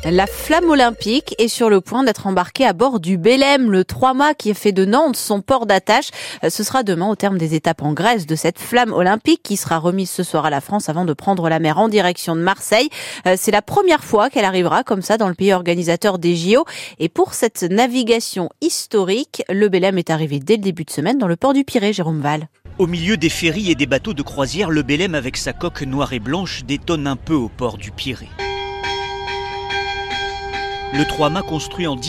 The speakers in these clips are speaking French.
La flamme olympique est sur le point d'être embarquée à bord du Belém, le 3 mâts qui fait de Nantes son port d'attache. Ce sera demain au terme des étapes en Grèce de cette flamme olympique qui sera remise ce soir à la France avant de prendre la mer en direction de Marseille. C'est la première fois qu'elle arrivera comme ça dans le pays organisateur des JO. Et pour cette navigation historique, le Belém est arrivé dès le début de semaine dans le port du Pirée, Jérôme Val. Au milieu des ferries et des bateaux de croisière, le Belém avec sa coque noire et blanche détonne un peu au port du Pirée. Le 3 mâts construit en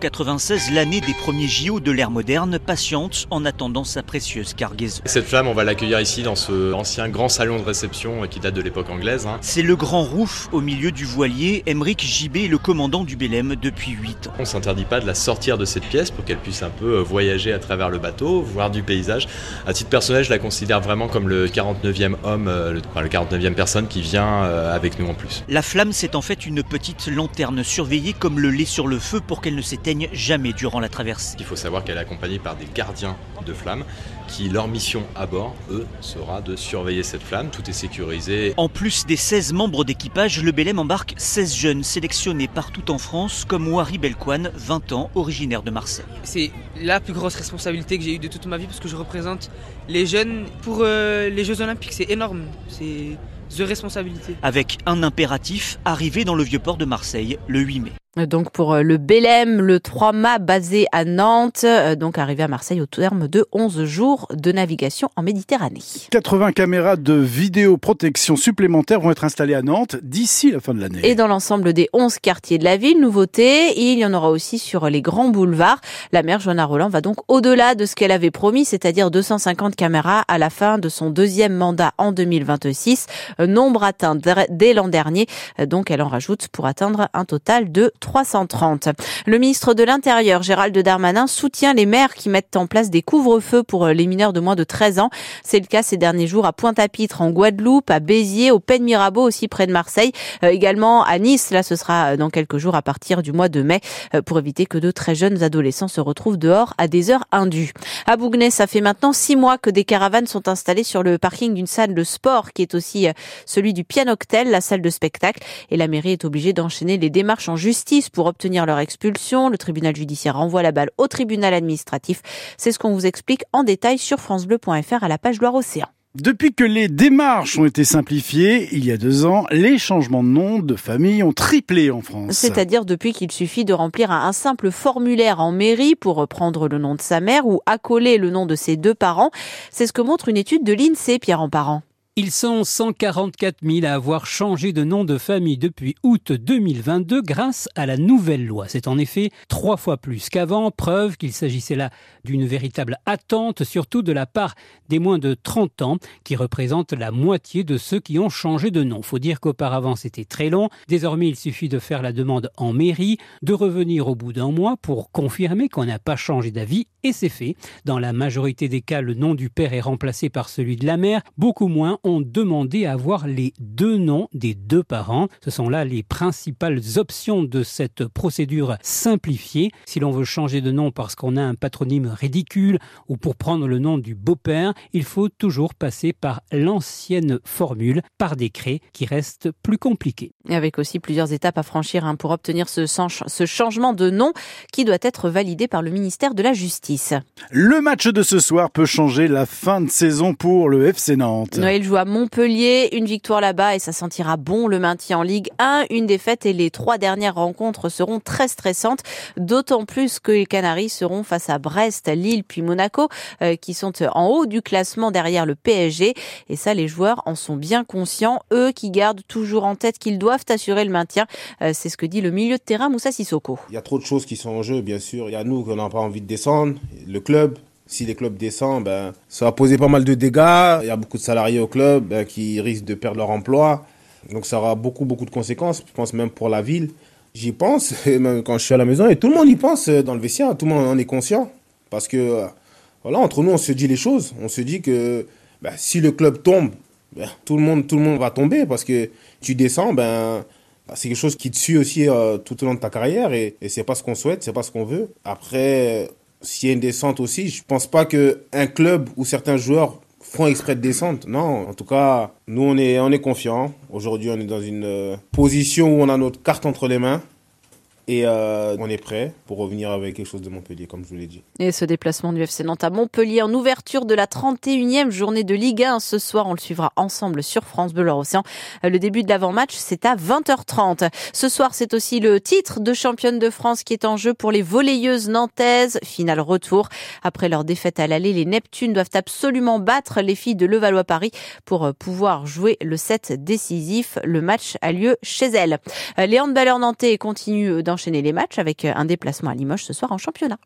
1896, l'année des premiers JO de l'ère moderne, patiente en attendant sa précieuse cargaison. Cette flamme, on va l'accueillir ici dans ce ancien grand salon de réception qui date de l'époque anglaise. C'est le grand rouf au milieu du voilier. Aymeric Gibé est le commandant du Belém depuis 8 ans. On ne s'interdit pas de la sortir de cette pièce pour qu'elle puisse un peu voyager à travers le bateau, voir du paysage. À titre personnel, je la considère vraiment comme le 49e homme, le 49e personne qui vient avec nous en plus. La flamme, c'est en fait une petite lanterne surveillée comme le lait sur le feu pour qu'elle ne s'éteigne jamais durant la traversée. Il faut savoir qu'elle est accompagnée par des gardiens de flamme qui, leur mission à bord, eux, sera de surveiller cette flamme. Tout est sécurisé. En plus des 16 membres d'équipage, le Belém embarque 16 jeunes sélectionnés partout en France, comme Wari Belkouane, 20 ans, originaire de Marseille. C'est la plus grosse responsabilité que j'ai eue de toute ma vie parce que je représente les jeunes pour les Jeux Olympiques. C'est énorme, c'est de responsabilité. Avec un impératif, arriver dans le vieux port de Marseille le 8 mai. Donc pour le Belém, le 3 mâts basé à Nantes, donc arrivé à Marseille au terme de 11 jours de navigation en Méditerranée. 80 caméras de vidéoprotection supplémentaires vont être installées à Nantes d'ici la fin de l'année. Et dans l'ensemble des 11 quartiers de la ville, nouveauté, il y en aura aussi sur les grands boulevards. La maire Johanna Rolland va donc au-delà de ce qu'elle avait promis, c'est-à-dire 250 caméras à la fin de son deuxième mandat en 2026. Nombre atteint dès l'an dernier, donc elle en rajoute pour atteindre un total de 330. Le ministre de l'Intérieur, Gérald Darmanin, soutient les maires qui mettent en place des couvre-feux pour les mineurs de moins de 13 ans. C'est le cas ces derniers jours à Pointe-à-Pitre, en Guadeloupe, à Béziers, au Pen Mirabeau, aussi près de Marseille. Également à Nice, là ce sera dans quelques jours à partir du mois de mai, pour éviter que de très jeunes adolescents se retrouvent dehors à des heures indues. À Bouguenais, ça fait maintenant 6 mois que des caravanes sont installées sur le parking d'une salle de sport qui est aussi celui du Pianoctel, la salle de spectacle. Et la mairie est obligée d'enchaîner les démarches en justice pour obtenir leur expulsion. Le tribunal judiciaire renvoie la balle au tribunal administratif. C'est ce qu'on vous explique en détail sur francebleu.fr à la page Loire-Océan. Depuis que les démarches ont été simplifiées, il y a 2 ans, les changements de nom de famille ont triplé en France. C'est-à-dire depuis qu'il suffit de remplir un simple formulaire en mairie pour reprendre le nom de sa mère ou accoler le nom de ses 2 parents. C'est ce que montre une étude de l'INSEE, Pierre Emparent. Ils sont 144 000 à avoir changé de nom de famille depuis août 2022 grâce à la nouvelle loi. C'est en effet 3 fois plus qu'avant, preuve qu'il s'agissait là d'une véritable attente, surtout de la part des moins de 30 ans, qui représentent la moitié de ceux qui ont changé de nom. Faut dire qu'auparavant c'était très long. Désormais, il suffit de faire la demande en mairie, de revenir au bout d'un mois pour confirmer qu'on n'a pas changé d'avis, et c'est fait. Dans la majorité des cas, le nom du père est remplacé par celui de la mère. Beaucoup moins ont demandé à avoir les 2 noms des 2 parents. Ce sont là les principales options de cette procédure simplifiée. Si l'on veut changer de nom parce qu'on a un patronyme ridicule ou pour prendre le nom du beau-père, il faut toujours passer par l'ancienne formule, par décret, qui reste plus compliqué. Et avec aussi plusieurs étapes à franchir pour obtenir ce changement de nom qui doit être validé par le ministère de la Justice. Le match de ce soir peut changer la fin de saison pour le FC Nantes. Noël joue à Montpellier, une victoire là-bas et ça sentira bon le maintien en Ligue 1. Une défaite et les 3 dernières rencontres seront très stressantes, d'autant plus que les Canaries seront face à Brest, Lille puis Monaco qui sont en haut du classement derrière le PSG. Et ça, les joueurs en sont bien conscients, eux qui gardent toujours en tête qu'ils doivent assurer le maintien. C'est ce que dit le milieu de terrain Moussa Sissoko. Il y a trop de choses qui sont en jeu, bien sûr. Il y a nous qui n'avons pas envie de descendre, le club. Si les clubs descendent, ça va poser pas mal de dégâts. Il y a beaucoup de salariés au club qui risquent de perdre leur emploi. Donc ça aura beaucoup de conséquences, je pense même pour la ville. J'y pense, même quand je suis à la maison, et tout le monde y pense dans le vestiaire, tout le monde en est conscient. Parce que, voilà, entre nous, on se dit les choses. On se dit que si le club tombe, tout le monde va tomber. Parce que tu descends, c'est quelque chose qui te suit aussi tout au long de ta carrière. Et c'est pas ce qu'on souhaite, c'est pas ce qu'on veut. Après, s'il y a une descente aussi, je pense pas qu'un club ou certains joueurs font exprès de descendre. Non, en tout cas, nous, on est confiants. Aujourd'hui, on est dans une position où on a notre carte entre les mains. Et on est prêt pour revenir avec quelque chose de Montpellier, comme je vous l'ai dit. Et ce déplacement du FC Nantes à Montpellier en ouverture de la 31e journée de Ligue 1. Ce soir, on le suivra ensemble sur France Bleu Loire-Océan. Le début de l'avant-match, c'est à 20h30. Ce soir, c'est aussi le titre de championne de France qui est en jeu pour les volleyeuses nantaises. Finale retour. Après leur défaite à l'aller, les Neptunes doivent absolument battre les filles de Levallois-Paris pour pouvoir jouer le set décisif. Le match a lieu chez elles. Les handballeurs nantais continuent d'enchaîner les matchs avec un déplacement à Limoges ce soir en championnat.